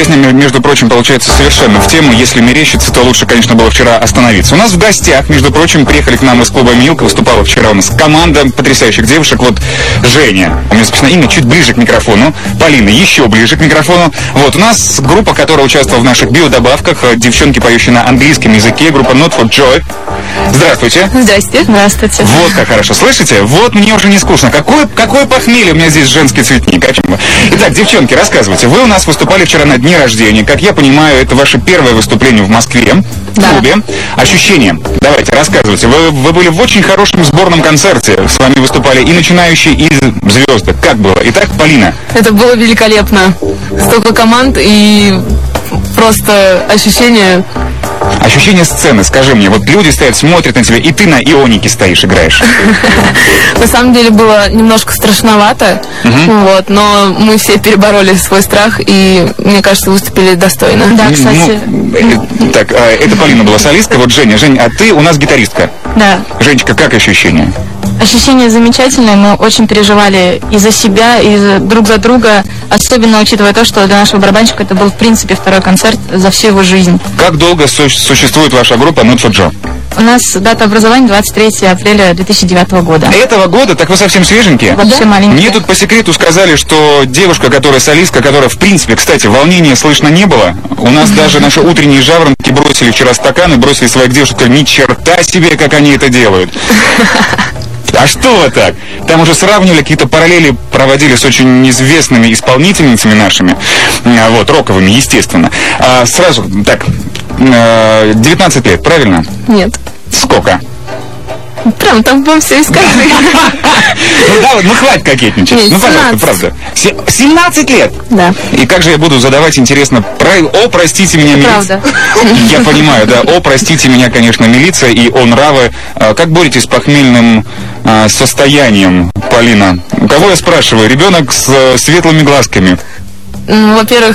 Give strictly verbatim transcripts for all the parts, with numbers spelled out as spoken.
Песня, между прочим, получается совершенно в тему. Если мерещится, то лучше, конечно, было вчера остановиться. У нас в гостях, между прочим, приехали к нам из клуба «Милка». Выступала вчера у нас команда потрясающих девушек. Вот Женя, у меня записано имя чуть ближе к микрофону. Полина еще ближе к микрофону. Вот у нас группа, которая участвовала в наших биодобавках. Девчонки, поющие на английском языке. Группа Not For Joy. Здравствуйте. Здрасте. Здравствуйте. Вот как хорошо. Слышите? Вот мне уже не скучно. Какое, какое похмелье у меня здесь женский цветник. Итак, девчонки, рассказывайте. Вы у нас выступали вчера на дне рождения. Как я понимаю, это ваше первое выступление в Москве, в да. клубе. Ощущения. Давайте, рассказывайте. Вы, вы были в очень хорошем сборном концерте. С вами выступали и начинающие, и звезды. Как было? Итак, Полина. Это было великолепно. Столько команд и просто ощущения... Ощущение сцены, скажи мне. Вот люди стоят, смотрят на тебя, и ты на ионике стоишь, играешь. На самом деле было немножко страшновато, вот, но мы все перебороли свой страх, и, мне кажется, выступили достойно. Да, кстати. Так, это Полина была солистка. Вот Женя. Жень, а ты у нас гитаристка. Да. Женечка, как ощущения? Ощущения замечательные, мы очень переживали и за себя, и за, друг за друга, особенно учитывая то, что для нашего барабанщика это был, в принципе, второй концерт за всю его жизнь. Как долго су- существует ваша группа Not For Joy? У нас дата образования двадцать третьего апреля две тысячи девятого года. Этого года? Так вы совсем свеженькие? Вообще да? маленькие. Мне тут по секрету сказали, что девушка, которая солистка, которая, в принципе, кстати, волнения слышно не было. У нас даже наши утренние жаворонки бросили вчера стаканы, бросили своих девушек, сказали, ни черта себе, как они это делают. А что вы так? Там уже сравнивали, какие-то параллели проводили с очень известными исполнительницами нашими, вот, роковыми, естественно. А сразу, так, девятнадцать лет, правильно? Нет. Сколько? Прям там вам все и скажи. Ну да, ну хватит кокетничать. Нет, Ну, пожалуйста, семнадцать. правда. семнадцать лет? Да. И как же я буду задавать, интересно, правил... О, простите меня, милиция. Правда. Я понимаю, да. О, простите меня, конечно, милиция и о, нравы. А, как боретесь с похмельным а, состоянием, Полина? У кого я спрашиваю? Ребенок с а, светлыми глазками. Ну, во-первых,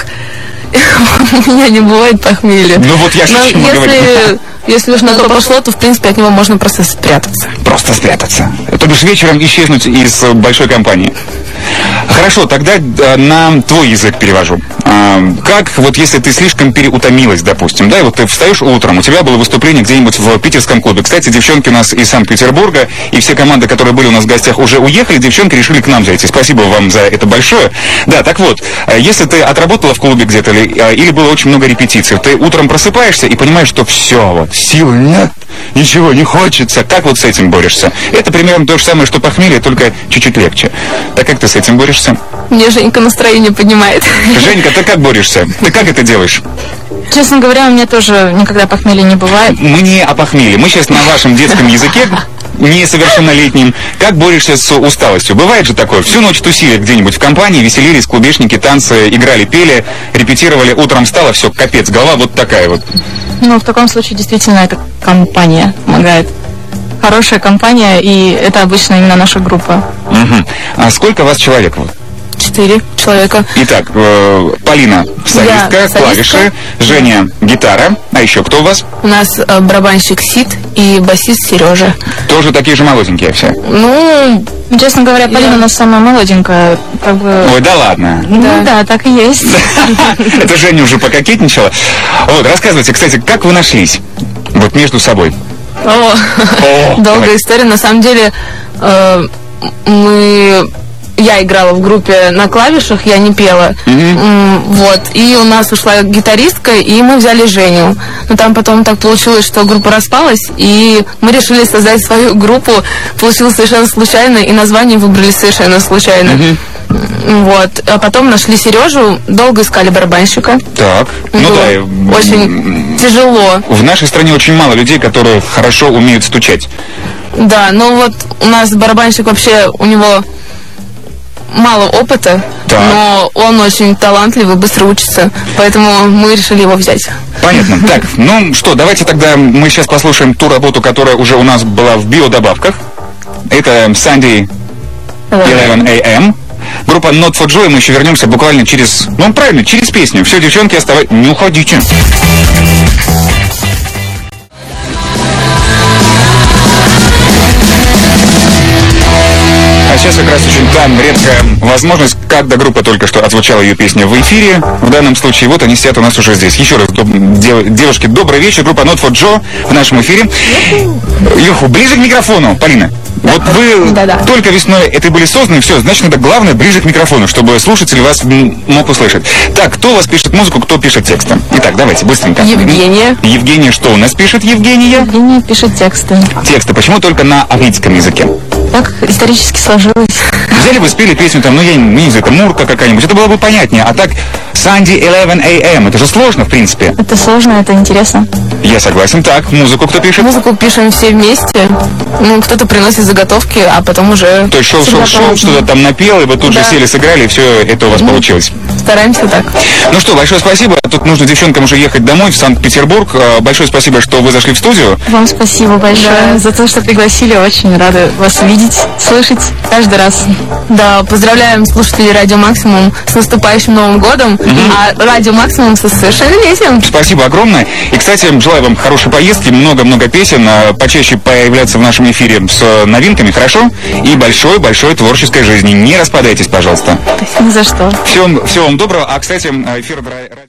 у меня не бывает похмелья. Ну вот я Но сейчас если, говорю. если уж на то пошло, то, в принципе, от него можно просто спрятаться. Просто спрятаться. То бишь вечером исчезнуть из большой компании. Хорошо, тогда э, на твой язык перевожу. А, как, вот если ты слишком переутомилась, допустим, да, и вот ты встаешь утром, у тебя было выступление где-нибудь в питерском клубе. Кстати, девчонки у нас из Санкт-Петербурга, и все команды, которые были у нас в гостях, уже уехали, девчонки решили к нам зайти. Спасибо вам за это большое. Да, так вот, если ты отработала в клубе где-то, или, или было очень много репетиций, ты утром просыпаешься и понимаешь, что все, вот, сил нет, ничего не хочется. Как вот с этим борешься? Это примерно то же самое, что похмелье, только чуть-чуть легче. Так как ты с этим борешься? Мне Женька настроение поднимает. Женька, ты как борешься? Ты как это делаешь? Честно говоря, у меня тоже никогда похмелья не бывает. Мы не о похмелье. Мы сейчас на вашем детском языке, несовершеннолетним. Как борешься с усталостью? Бывает же такое. Всю ночь тусили где-нибудь в компании, веселились, клубешники, танцы, играли, пели, репетировали. Утром встала, все, капец, голова вот такая вот. Ну, в таком случае действительно эта компания помогает. Хорошая компания, и это обычно именно наша группа. Угу. А сколько вас человек? Четыре человека. Итак, э, Полина солистка, Я солистка. клавиши, Женя гитара, а еще кто у вас? У нас э, барабанщик Сид и басист Сережа. Тоже такие же молоденькие все. Ну, Честно говоря, Полина у нас самая молоденькая. Как бы... Ой, да ладно. Ну да, да, так и есть. Это Женя уже пококетничала. Вот, рассказывайте, кстати, как вы нашлись? Вот между собой. О, долгая история. На самом деле, э, мы... Я играла в группе на клавишах, я не пела. Mm-hmm. Вот. И у нас ушла гитаристка, и мы взяли Женю. Но там потом так получилось, что группа распалась, и мы решили создать свою группу. Получилось совершенно случайно, и название выбрали совершенно случайно. Mm-hmm. Вот. А потом нашли Сережу, долго искали барабанщика. Так. Ну Было да. Очень тяжело. В нашей стране очень мало людей, которые хорошо умеют стучать. Да, но вот у нас барабанщик вообще, у него... мало опыта, так. Но он очень талантливый, быстро учится, поэтому мы решили его взять. Понятно. Так, ну что, давайте тогда мы сейчас послушаем ту работу, которая уже у нас была в биодобавках. Это Sunday eleven a m Группа Not For Joy. Мы еще вернемся буквально через... Ну, правильно, через песню. Все, девчонки, оставайтесь... Не уходите. сейчас как раз очень та редкая возможность, когда группа только что отзвучала ее песня в эфире. В данном случае вот они сидят у нас уже здесь. Еще раз, дев, девушки, добрый вечер. Группа Not for Joe в нашем эфире. Юху, ближе к микрофону, Полина. Да, вот вы да, да. только весной это были созданы, все, значит, это главное ближе к микрофону, чтобы слушатель вас мог услышать. Так, кто у вас пишет музыку, кто пишет тексты? Итак, давайте, быстренько. Евгения. Евгения, что у нас пишет Евгения? Евгения пишет тексты. Тексты. Почему только на армянском языке? Так исторически сложилось. Взяли бы, спели песню, там, ну, я не знаю, это Мурка какая-нибудь, это было бы понятнее. А так, Sunday eleven a m, это же сложно, в принципе. Это сложно, это интересно. Я согласен. Так, музыку кто пишет? Музыку пишем все вместе. Ну, кто-то приносит заготовки, а потом уже... То есть шел-шел-шел, что-то там напел, и вы тут да. же сели, сыграли, и все это у вас mm. получилось. Стараемся так. Ну что, большое спасибо. Тут нужно девчонкам уже ехать домой, в Санкт-Петербург. Большое спасибо, что вы зашли в студию. Вам спасибо большое да. за то, что пригласили. Очень рада вас видеть, слышать каждый раз. Да, поздравляем слушателей Радио Максимум с наступающим Новым годом, mm-hmm. а Радио Максимум со совершеннолетием. Спасибо огромное. И, кстати, желаю вам хорошей поездки, много-много песен, почаще появляться в нашем эфире с новинками, хорошо? И большой-большой творческой жизни. Не распадайтесь, пожалуйста. Ни за что. Всем, всего вам доброго. А, кстати, эфир...